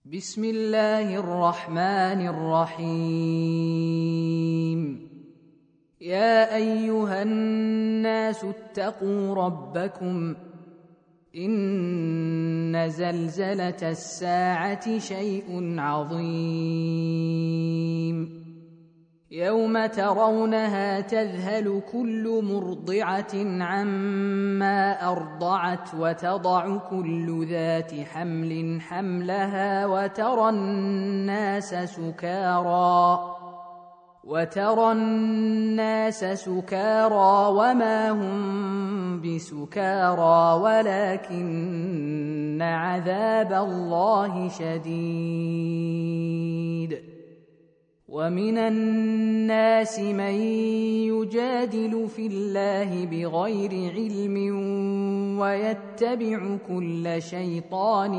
بسم الله الرحمن الرحيم. يا أيها الناس اتقوا ربكم، إن زلزلة الساعة شيء عظيم، يوم ترونها تذهل كل مرضعة عما أرضعت وتضع كل ذات حمل حملها وترى الناس سكارى وما هم بسكارى ولكن عذاب الله شديد. ومن الناس من يجادل في الله بغير علم ويتبع كل شيطان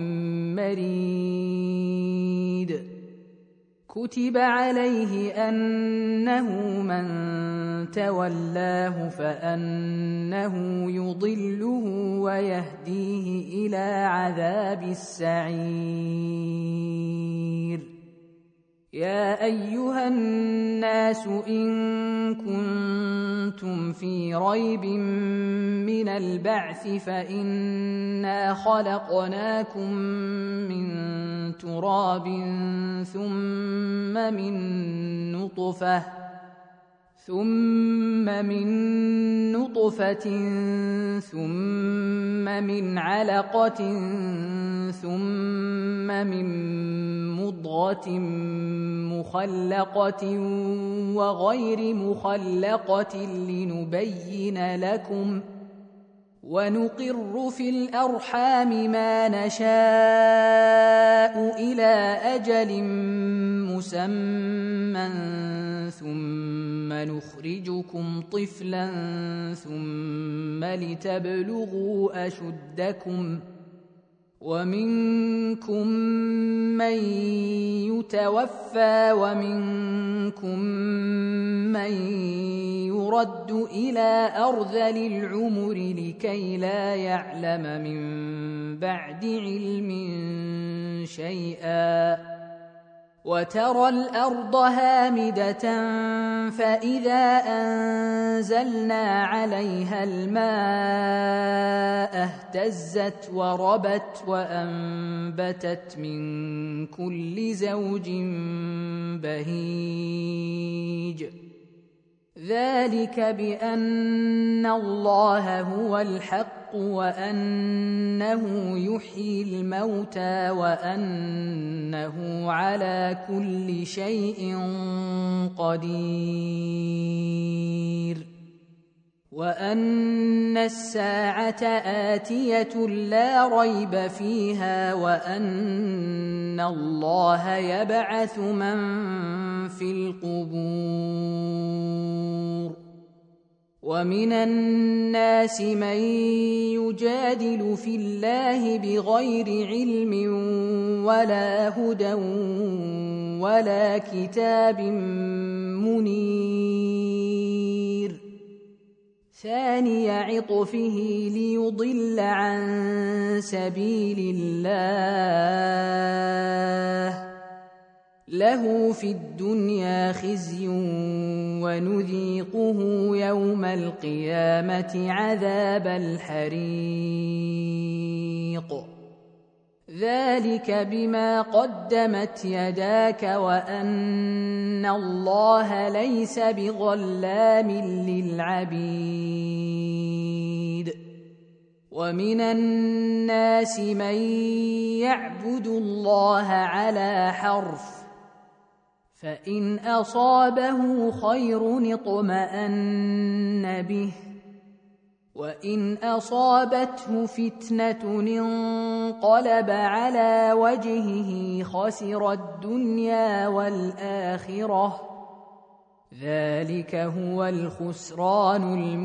مريد. كتب عليه أنه من تولاه فأنه يضله ويهديه إلى عذاب السعير. يا أيها الناس إن كنتم في ريب من البعث فإنا خلقناكم من تراب ثم من نطفة ثم من علقة ثم من مضغة مخلقة وغير مخلقة لنبين لكم، ونقر في الأرحام ما نشاء إلى أجل مسمى ثم نخرجكم طفلا ثم لتبلغوا أشدكم، ومنكم من يتوفى ومنكم من يرد إلى أرذل العمر لكي لا يعلم من بعد علم شيئا. وترى الأرض هامدة فإذا أنزلنا عليها الماء اهتزت وربت وأنبتت من كل زوج بهيج. ذلك بأن الله هو الحق وأنه يحيي الموتى وأنه على كل شيء قدير، وأن الساعة آتية لا ريب فيها، وأن الله يبعث من في القبور. ومن الناس من يجادل في الله بغير علم ولا هدى ولا كتاب منير. ثاني عطفه ليضل عن سبيل الله، له في الدنيا خزي ونذيقه يوم القيامة عذاب الحريق. ذلك بما قدمت يداك وأن الله ليس بظلام للعبيد. ومن الناس من يعبد الله على حرف، فإن أصابه خير اطمأن به، وإن أصابته فتنة انقلب على وجهه خسر الدنيا والآخرة. ذلك هو الخسران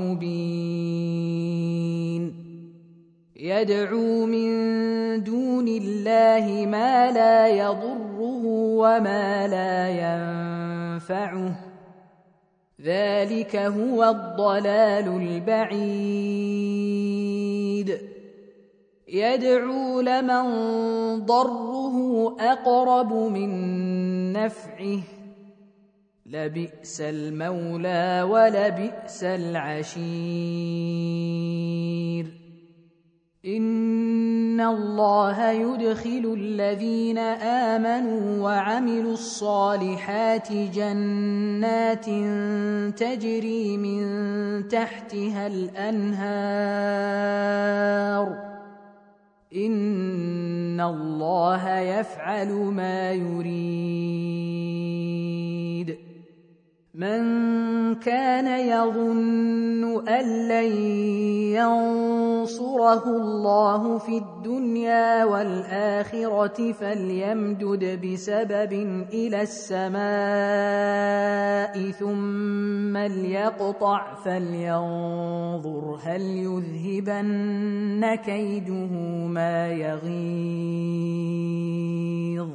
المبين. يدعو من دون الله ما لا يضره وما لا ينفعه، ذلك هو الضلال البعيد. يدعو لمن ضره أقرب من نفعه لبئس المولى ولبئس العشير إن الله يدخل الذين آمنوا وعملوا الصالحات جنات تجري من تحتها الأنهار إن الله يفعل ما يريد من كان يظن أن لن ينصره الله في الدنيا والآخرة فليمدد بسبب إلى السماء ثم ليقطع فلينظر هل يذهبن كيده ما يغيظ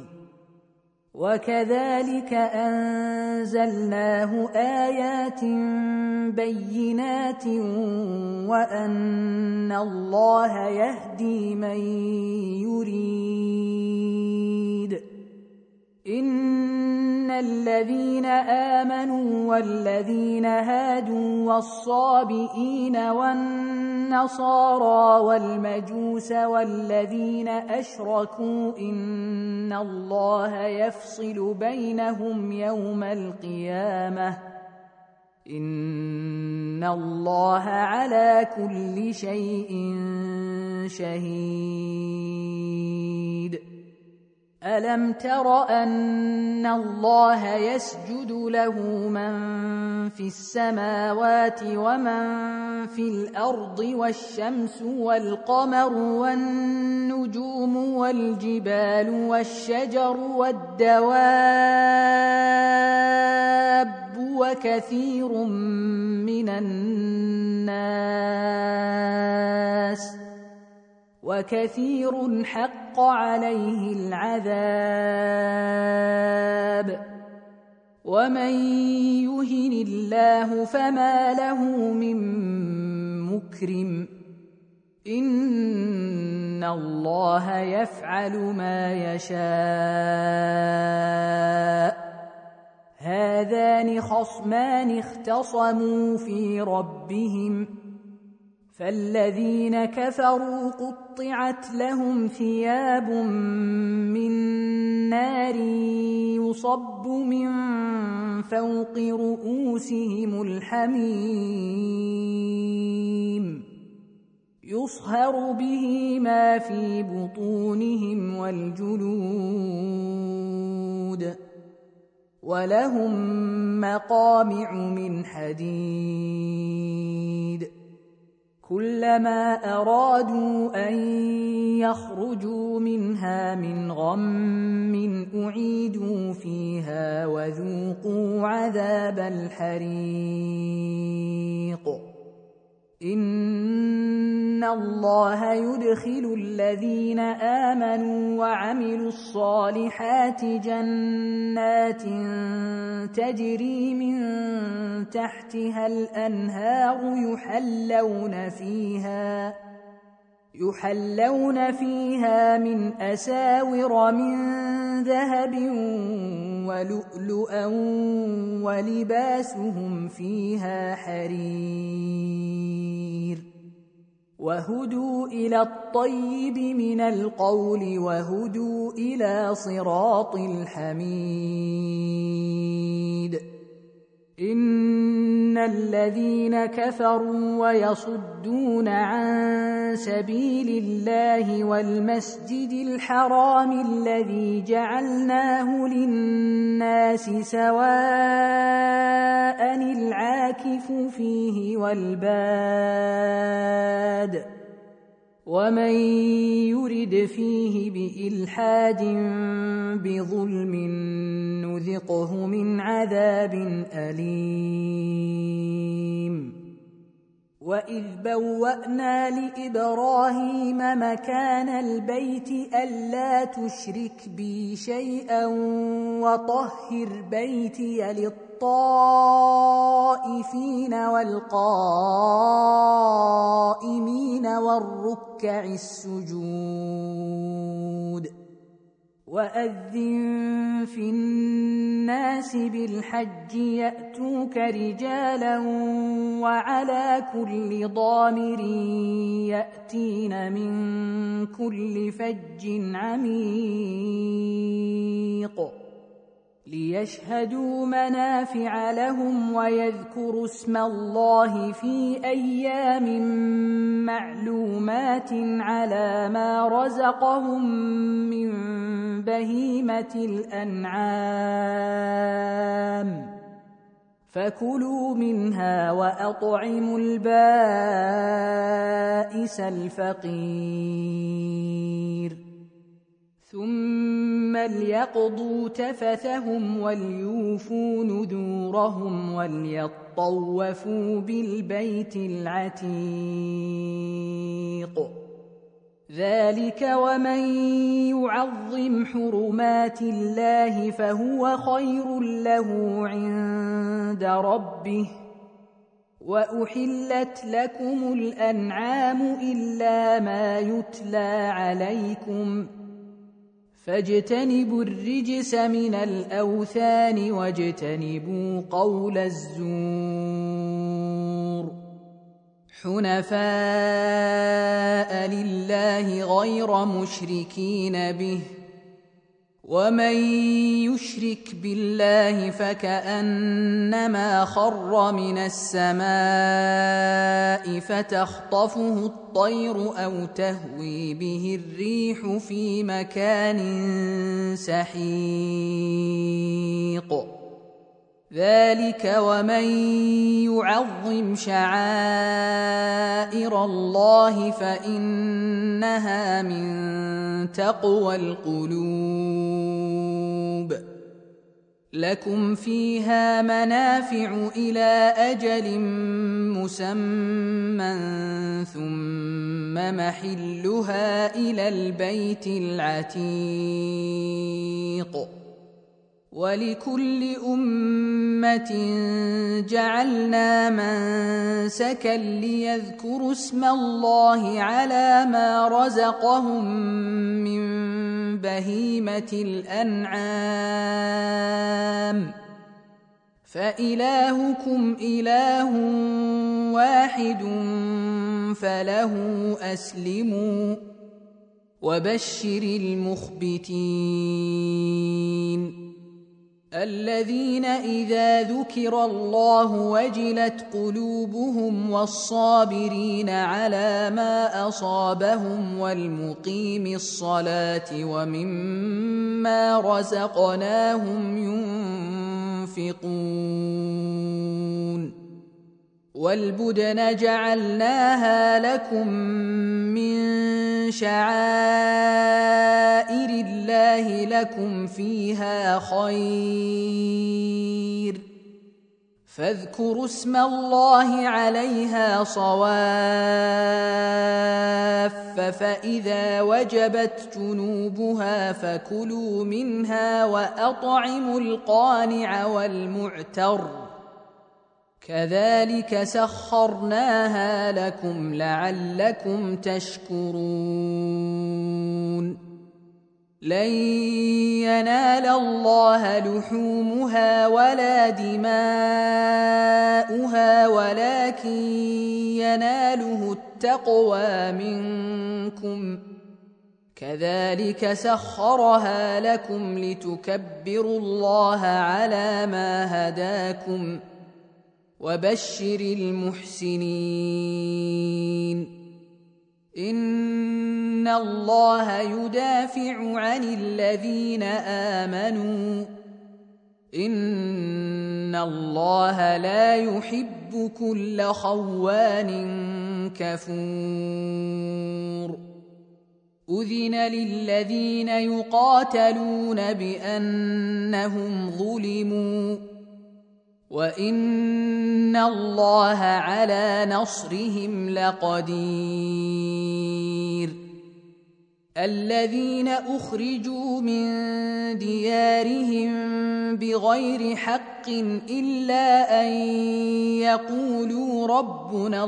وكذلك أنزلناه آيات بينات وأن الله يهدي من يريد إن الذين آمنوا والذين هادوا والصابئين والنصارى والمجوس والذين أشركوا إن الله يفصل بينهم يوم القيامة إن الله على كل شيء شهيد ألم تر أن الله يسجد له من في السماوات ومن في الأرض والشمس والقمر والنجوم والجبال والشجر والدواب وكثير من الناس وكثير حق عليه العذاب ومن يهن الله فما له من مكرم إن الله يفعل ما يشاء هذان خصمان اختصموا في ربهم فالذين كفروا قطعت لهم ثياب من نار يصب من فوق رؤوسهم الحميم يصهر به ما في بطونهم والجلود ولهم مقامع من حديد كلما أرادوا أن يخرجوا منها من غم أعيدوا فيها وذوقوا عذاب الحريق إن الله يدخل الذين آمنوا وعملوا الصالحات جنات تجري من تحتها الأنهار يحلون فيها من أساور من ذهب ولؤلؤا ولباسهم فيها حرير وهدوا إلى الطيب من القول وهدوا إلى صراط الحميد إن الذين كفروا ويصدون عن سبيل الله والمسجد الحرام الذي جعلناه للناس سواء العاكف فيه والباد ومن يرد فيه بإلحاد بظلم نذقه من عذاب أليم وإذ بوأنا لإبراهيم مكان البيت ألا تشرك بي شيئا وطهر بيتي للطائفين والقائمين والركع السجود وأذن في الناس بالحج يأتوك رجالا وعلى كل ضامر يأتين من كل فج عميق ليشهدوا منافع لهم ويذكروا اسم الله في أيام معلومات على ما رزقهم من بهيمة الأنعام فكلوا منها وأطعموا البائس الفقير ثم ليقضوا تفثهم وليوفوا نذورهم وليطوفوا بالبيت العتيق ذلك ومن يعظم حرمات الله فهو خير له عند ربه وأحلت لكم الأنعام إلا ما يتلى عليكم فاجتنبوا الرجس من الأوثان واجتنبوا قول الزور حنفاء لله غير مشركين به ومن يشرك بالله فكأنما خر من السماء فتخطفه الطير أو تهوي به الريح في مكان سحيق ذلك ومن يعظم شعائر الله فإنها من تقوى القلوب لكم فيها منافع إلى أجل مسمى ثم محلها إلى البيت العتيق ولكل أمة جعلنا منسكا ليذكروا اسم الله على ما رزقهم من بهيمة الأنعام فإلهكم إله واحد فله أسلموا وبشر المخبتين الذين إذا ذكر الله وجلت قلوبهم والصابرين على ما أصابهم والمقيم الصلاة ومما رزقناهم ينفقون والبدن جعلناها لكم من شعائر الله لكم فيها خير فاذكروا اسم الله عليها صواف فإذا وجبت جنوبها فكلوا منها وأطعموا القانع والمعتر كذلك سخرناها لكم لعلكم تشكرون لن ينال الله لحومها ولا دماؤها ولكن يناله التقوى منكم كذلك سخرها لكم لتكبروا الله على ما هداكم وبشر المحسنين إن الله يدافع عن الذين آمنوا إن الله لا يحب كل خوان كفور أذن للذين يقاتلون بأنهم ظلموا وإن الله على نصرهم لقدير الذين أخرجوا من ديارهم بغير حق إلا أن يقولوا ربنا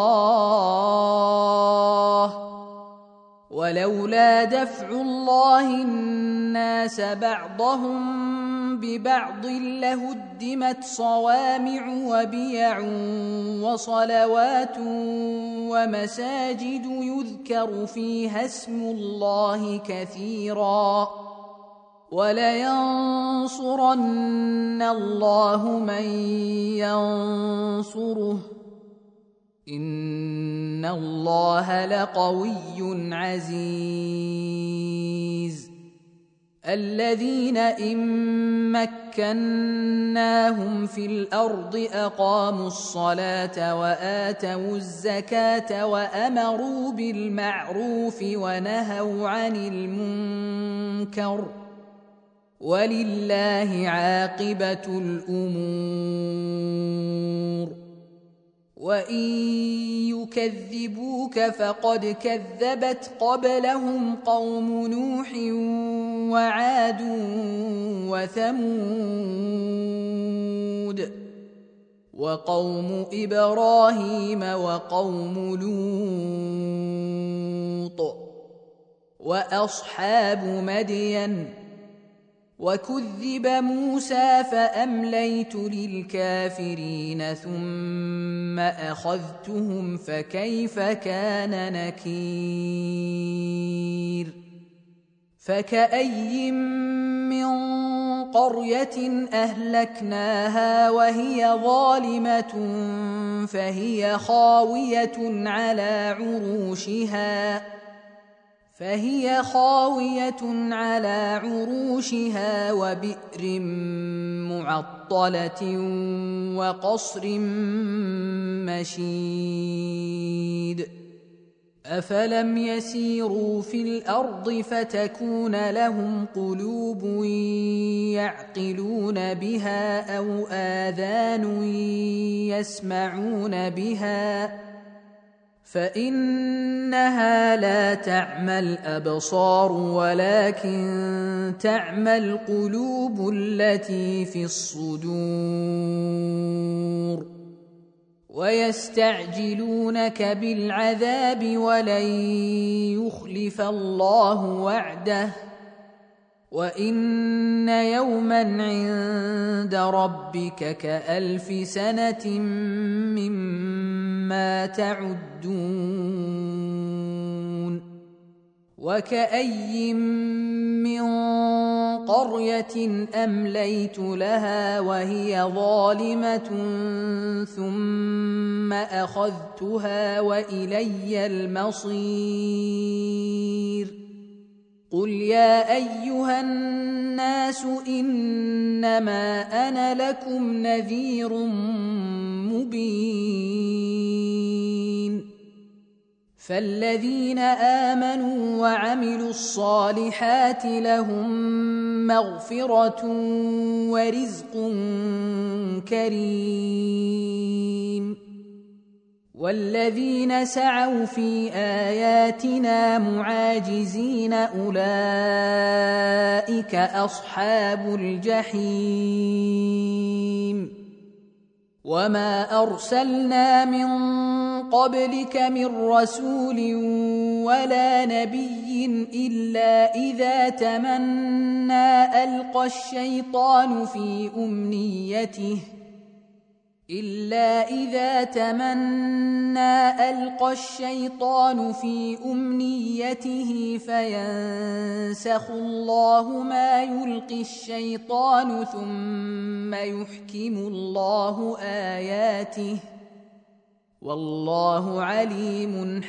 الله ولولا دفع الله الناس بعضهم ببعض لهدمت صوامع وبيع وصلوات ومساجد يذكر فيها اسم الله كثيرا ولينصرن الله من ينصره إن الله لقوي عزيز الذين إن مكناهم في الأرض أقاموا الصلاة وآتوا الزكاة وأمروا بالمعروف ونهوا عن المنكر ولله عاقبة الأمور وإن يكذبوك فقد كذبت قبلهم قوم نوح وعاد وثمود وقوم إبراهيم وقوم لوط وأصحاب مدين وكذب موسى فأمليت للكافرين ثم أخذتهم فكيف كان نكير فكأي من قرية أهلكناها وهي ظالمة فهي خاوية على عروشها وبئر معطلة وقصر مشيد أفلم يسيروا في الأرض فتكون لهم قلوب يعقلون بها أو آذان يسمعون بها فإنها لا تعمى الأبصار ولكن تعمى القلوب التي في الصدور ويستعجلونك بالعذاب ولن يخلف الله وعده وإن يوما عند ربك كألف سنة مما تعدون وكأي من قرية أمليت لها وهي ظالمة ثم أخذتها وإلي المصير قل يا أيها الناس إنما أنا لكم نذير مبين فالذين آمنوا وعملوا الصالحات لهم مغفرة ورزق كريم والذين سعوا في آياتنا معاجزين أولئك أصحاب الجحيم وما أرسلنا من قبلك من رسول ولا نبي إلا إذا تمنى ألقى الشيطان في أمنيته فينسخ الله ما يلقي الشيطان ثم يحكم الله آياته والله عليم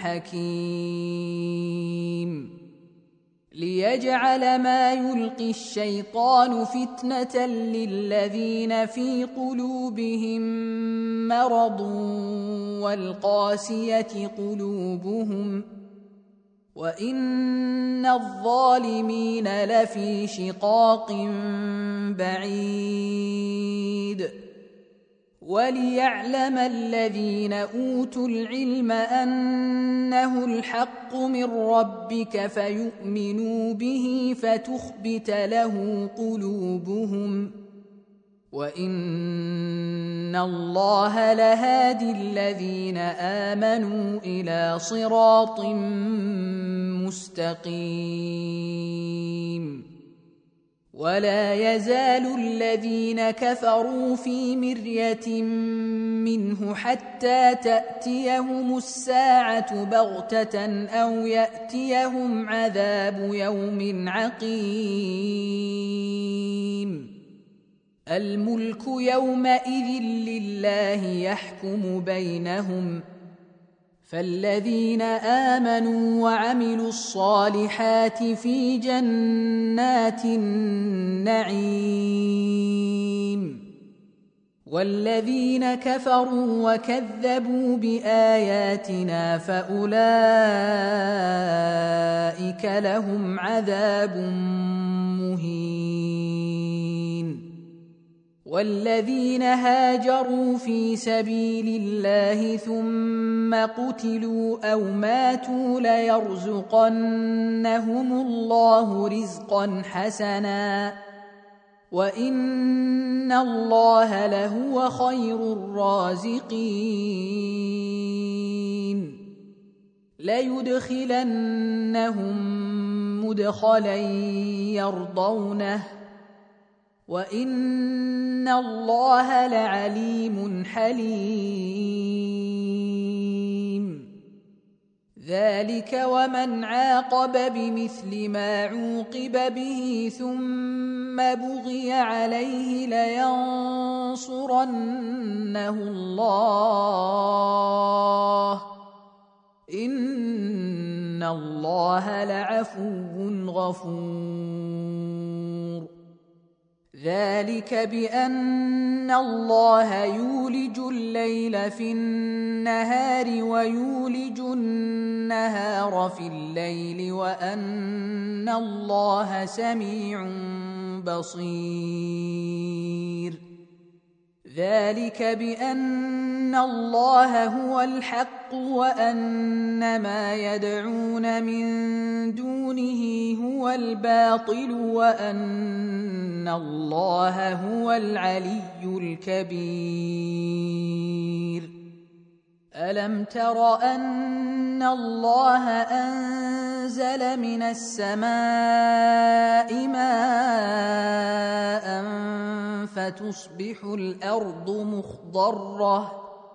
حكيم ليجعل ما يلقي الشيطان فتنة للذين في قلوبهم مرض والقاسية قلوبهم وإن الظالمين لفي شقاق بعيد وليعلم الذين أوتوا العلم أنه الحق من ربك فيؤمنوا به فتخبت له قلوبهم وإن الله لهادي الذين آمنوا إلى صراط مستقيم ولا يزال الذين كفروا في مرية منه حتى تأتيهم الساعة بغتة أو يأتيهم عذاب يوم عقيم الملك يومئذ لله يحكم بينهم فالذين آمنوا وعملوا الصالحات في جنات النعيم والذين كفروا وكذبوا بآياتنا فأولئك لهم عذاب مهين والذين هاجروا في سبيل الله ثم قتلوا أو ماتوا ليرزقنهم الله رزقا حسنا وإن الله لهو خير الرازقين ليدخلنهم مدخلا يرضونه وإن الله لعليم حليم ذلك ومن عاقب بمثل ما عوقب به ثم بغي عليه لينصرنه الله إن الله لعفو غفور ذلك بأن الله يولج الليل في النهار ويولج النهار في الليل وأن الله سميع بصير ذلك بأن الله هو الحق وأن ما يدعون من دونه هو الباطل وأن الله هو العلي الكبير ألم تر أن الله أنزل من السماء ماء فتصبح الأرض مخضرة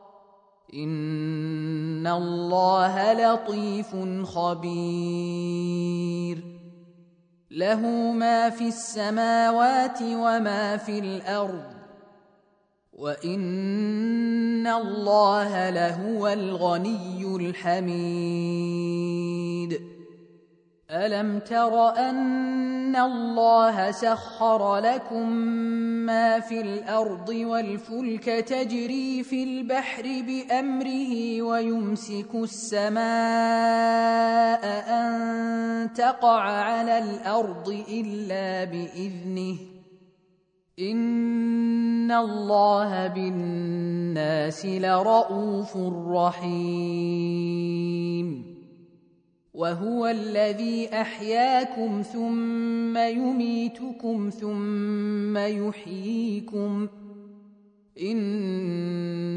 إن الله لطيف خبير له ما في السماوات وما في الأرض وإن الله لهو الغني الحميد ألم تر أن الله سخر لكم ما في الأرض والفلك تجري في البحر بأمره ويمسك السماء أن تقع على الأرض إلا بإذنه إن الله بالناس لرءوف رحيم وهو الذي أحياكم ثم يميتكم ثم يحييكم إن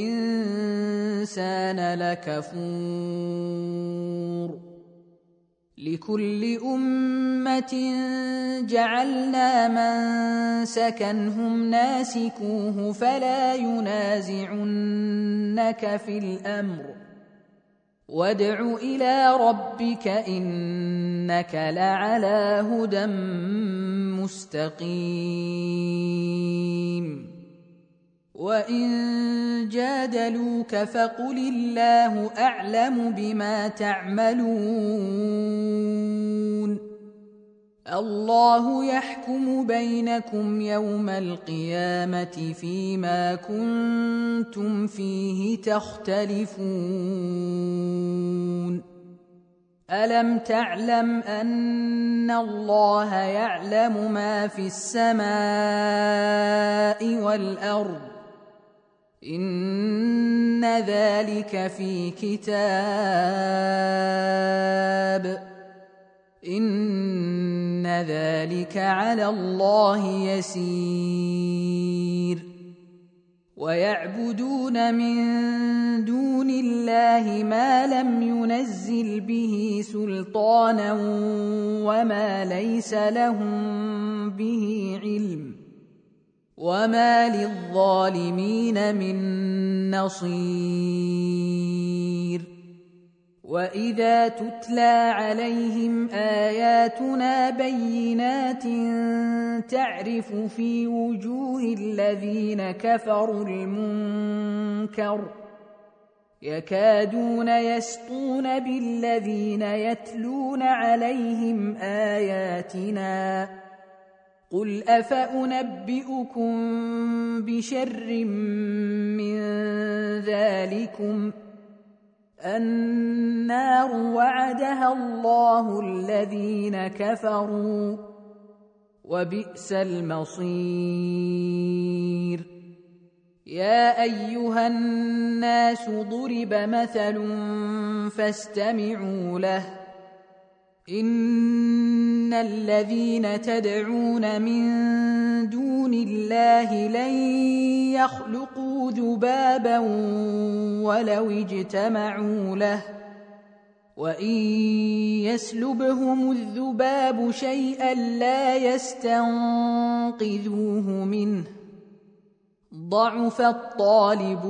الإنسان لكفور لكل أمة جعلنا منسكا هم ناسكوه فلا ينازعنك في الأمر وادع إلى ربك إنك لعلى هدى مستقيم وإن جادلوك فقل الله أعلم بما تعملون الله يحكم بينكم يوم القيامة فيما كنتم فيه تختلفون ألم تعلم أن الله يعلم ما في السماء والأرض إن ذلك في كتاب إن ذلك على الله يسير ويعبدون من دون الله ما لم ينزل به سلطانا وما ليس لهم به علم وما للظالمين من نصير وإذا تتلى عليهم آياتنا بينات تعرف في وجوه الذين كفروا المنكر يكادون يسطون بالذين يتلون عليهم آياتنا قل أفأنبئكم بشر من ذلكم النار وعدها الله الذين كفروا وبئس المصير يا أيها الناس ضرب مثل فاستمعوا له إن الذين تدعون من دون الله لن يخلقوا ذبابا ولو اجتمعوا له وإن يسلبهم الذباب شيئا لا يستنقذوه منه ضعف الطالب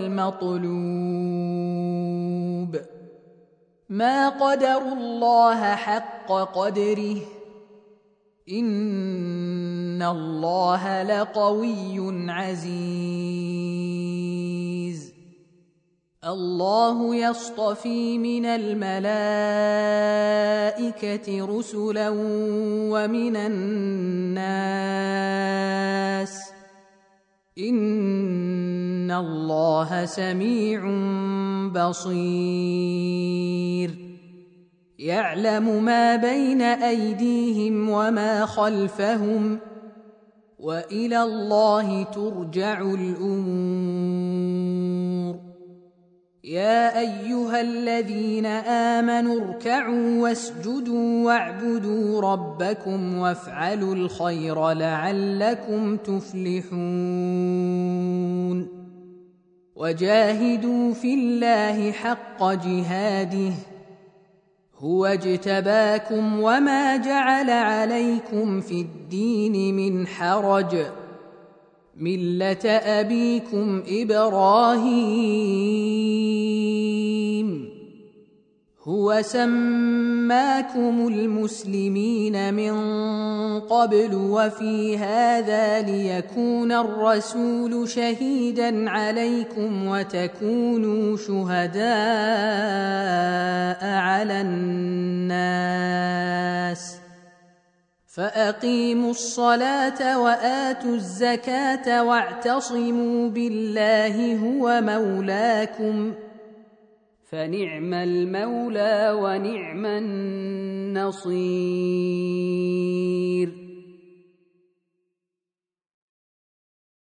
والمطلوب ما قدروا الله حق قدره إن الله لقوي عزيز الله يصطفي من الملائكة رسلا ومن الناس إن الله سميع بصير يعلم ما بين أيديهم وما خلفهم وإلى الله ترجع الأمور يا أيها الذين آمنوا اركعوا واسجدوا واعبدوا ربكم وافعلوا الخير لعلكم تفلحون وجاهدوا في الله حق جهاده هو اجتباكم وما جعل عليكم في الدين من حرج ملة أبيكم إبراهيم هو سماكم المسلمين من قبل وفي هذا ليكون الرسول شهيدا عليكم وتكونوا شهداء على الناس فأقيموا الصلاة وآتوا الزكاة واعتصموا بالله هو مولاكم فنعم المولى ونعم النصير. فنعم المولى ونعم النصير.